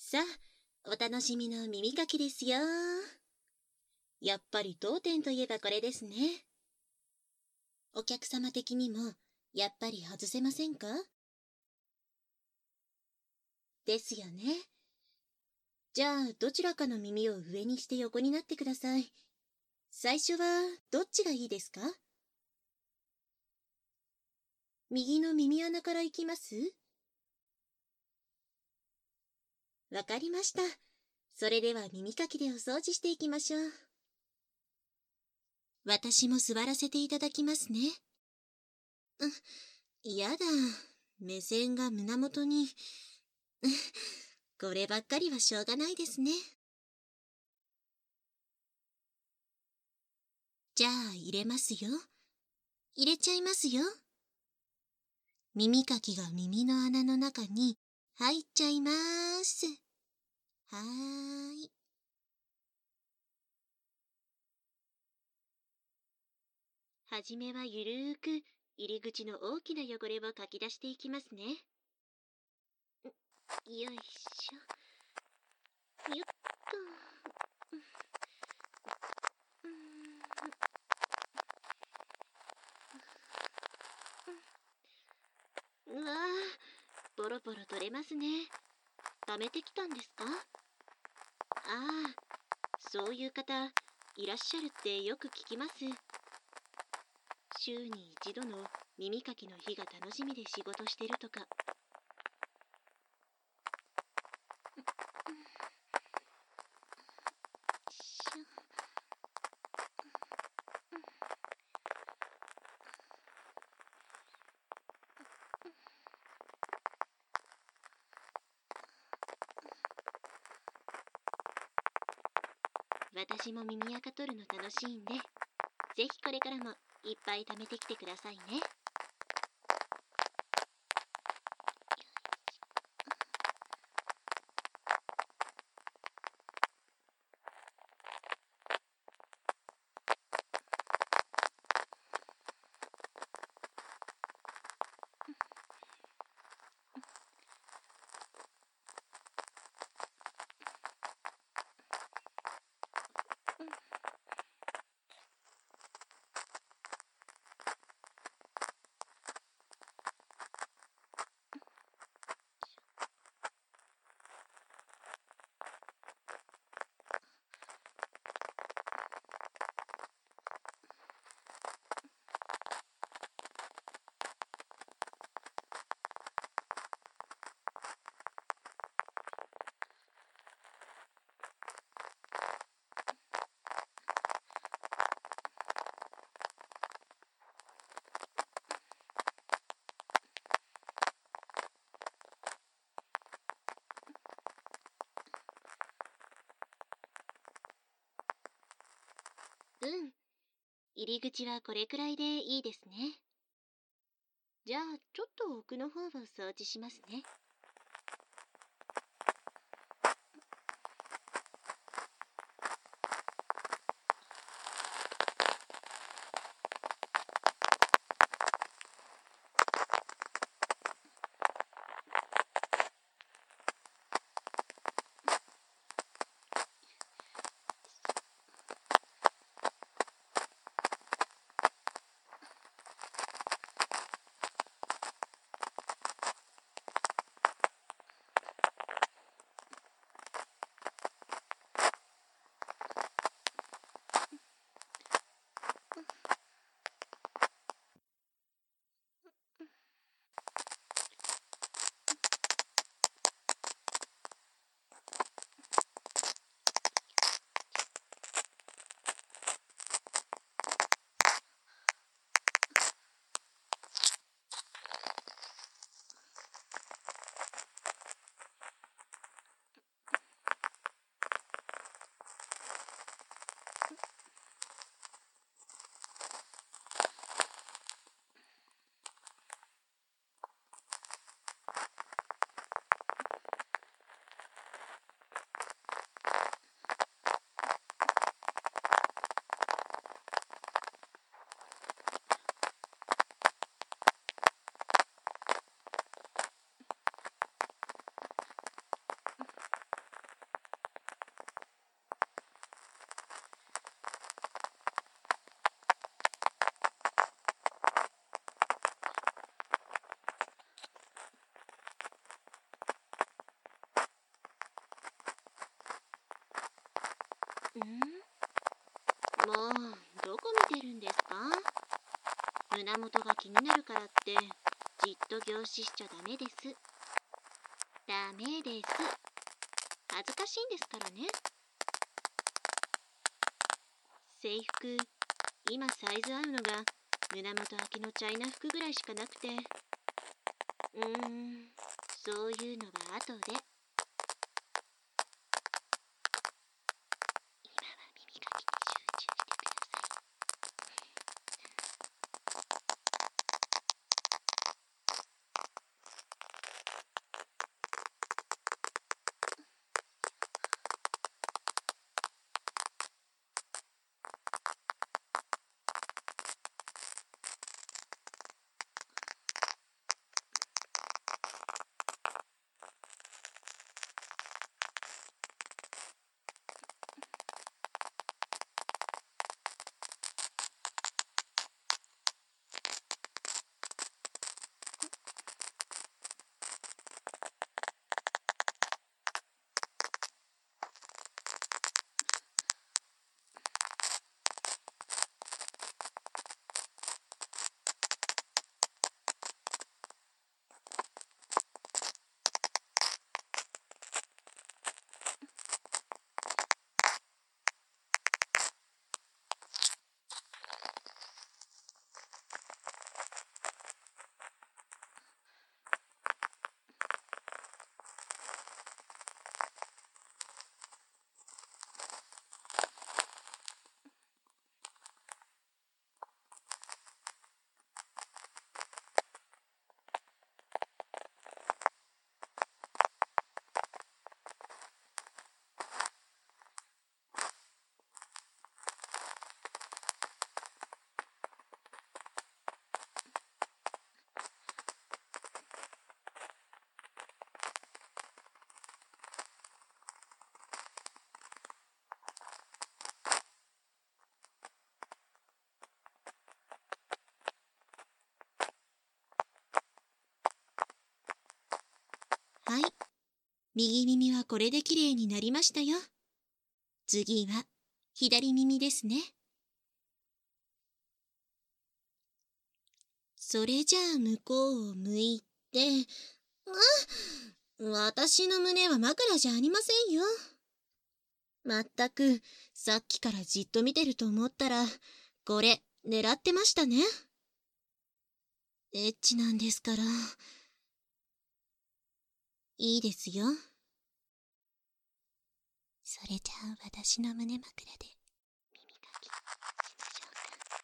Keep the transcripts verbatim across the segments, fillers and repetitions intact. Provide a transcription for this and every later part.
さあ、お楽しみの耳かきですよ。やっぱり当店といえばこれですね。お客様的にも、やっぱり外せませんか？ですよね。じゃあ、どちらかの耳を上にして横になってください。最初は、どっちがいいですか？右の耳穴から行きます？わかりました。それでは耳かきでお掃除していきましょう。私も座らせていただきますね。う、やだ。目線が胸元に。こればっかりはしょうがないですね。じゃあ入れますよ。入れちゃいますよ。耳かきが耳の穴の中に入っちゃいまーす。はーい。はじめはゆるーく入り口の大きな汚れをかき出していきますね。よいしょ。よっと。うわー、ボロボロ取れますね。溜めてきたんですか？ああ、そういう方いらっしゃるってよく聞きます。週に一度の耳かきの日が楽しみで仕事してるとか。私も耳垢取るの楽しいんで、ぜひこれからもいっぱい貯めてきてくださいね。うん。入り口はこれくらいでいいですね。じゃあ、ちょっと奥の方を掃除しますね。 もうどこ見てるんですか？胸元が気になるからってじっと凝視しちゃダメです。ダメです。恥ずかしいんですからね。制服、今サイズ合うのが胸元開きのチャイナ服ぐらいしかなくて、うーん、そういうのは後で。今は耳かきに集中してください。はい、右耳はこれできれいになりましたよ。次は左耳ですね。それじゃあ向こうを向いて、あ、私の胸は枕じゃありませんよ。まったく、さっきからじっと見てると思ったら、これ狙ってましたね。エッチなんですから。いいですよ。それじゃあ私の胸枕で耳かきしましょうか。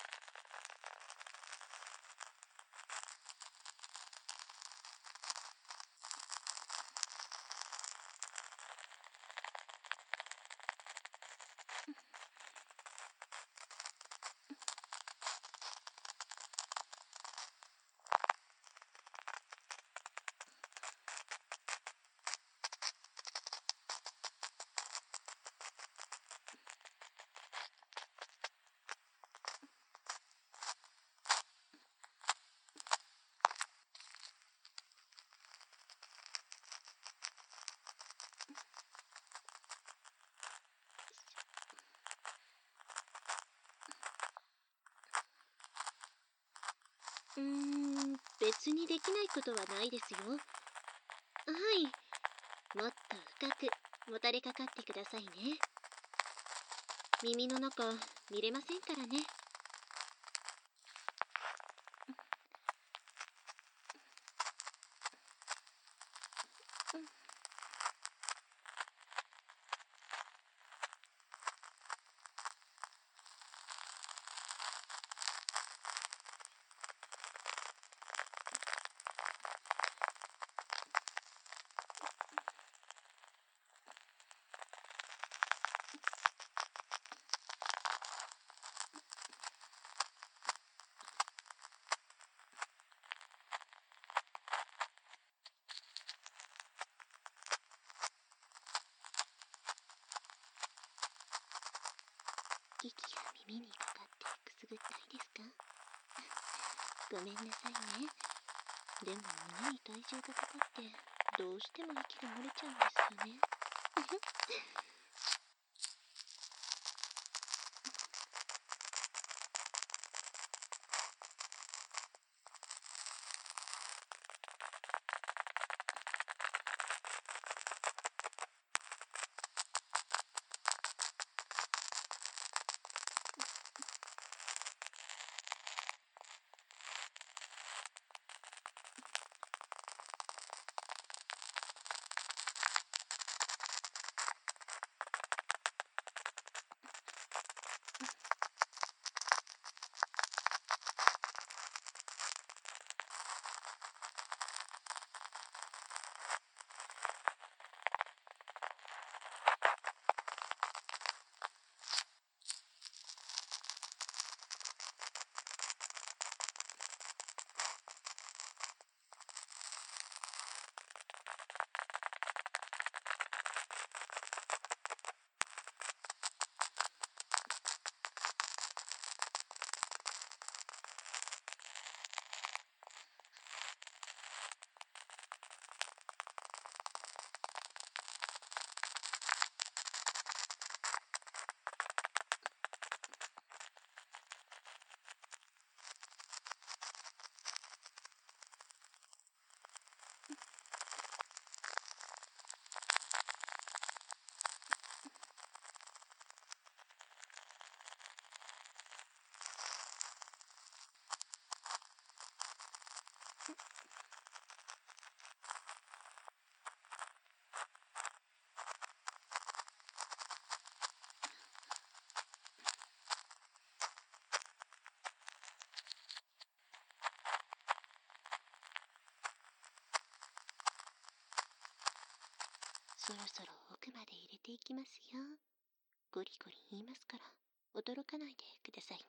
うーん、別にできないことはないですよ。はい、もっと深くもたれかかってくださいね。耳の中見れませんからね。息が耳にかかってくすぐったいですか？ごめんなさいね。でも胸に体重がかかってどうしても息が漏れちゃうんですよね。 そろそろ奥まで入れていきますよ。ゴリゴリ言いますから驚かないでくださいね。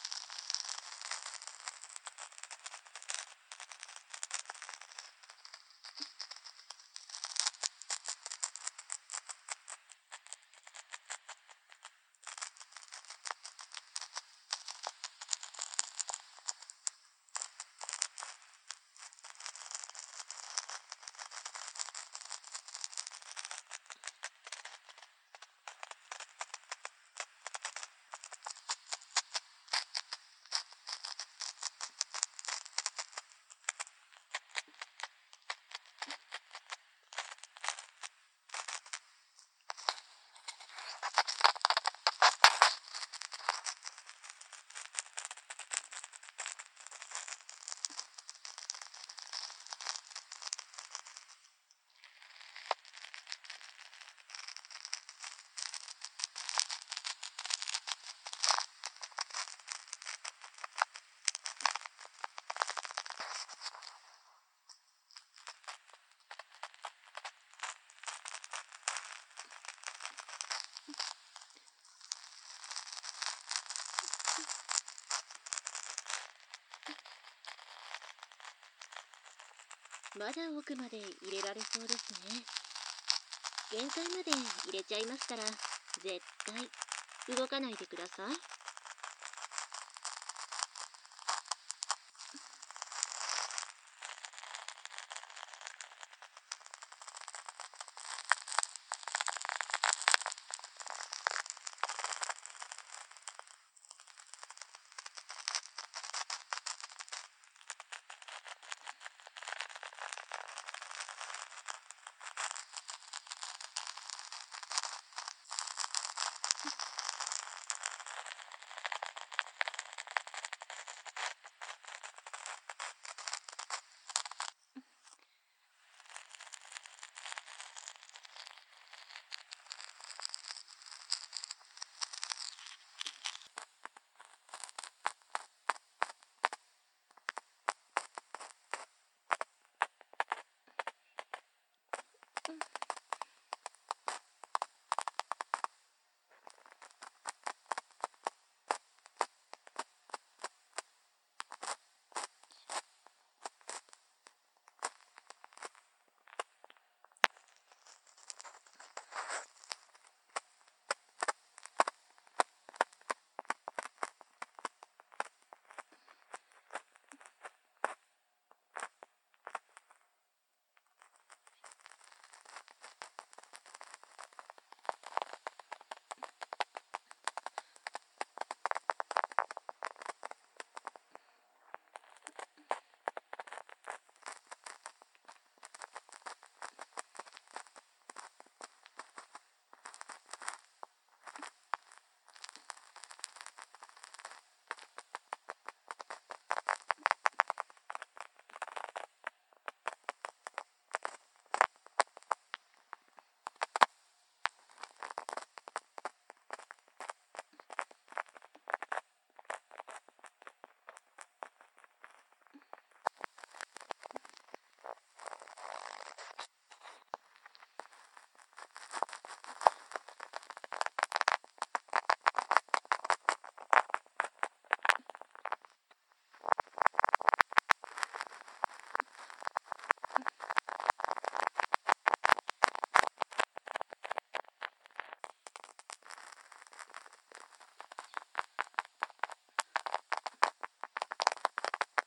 まだ奥まで入れられそうですね。限界まで入れちゃいますから、絶対動かないでください。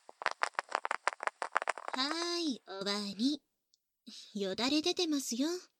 はーい、終わり。よだれ出てますよ。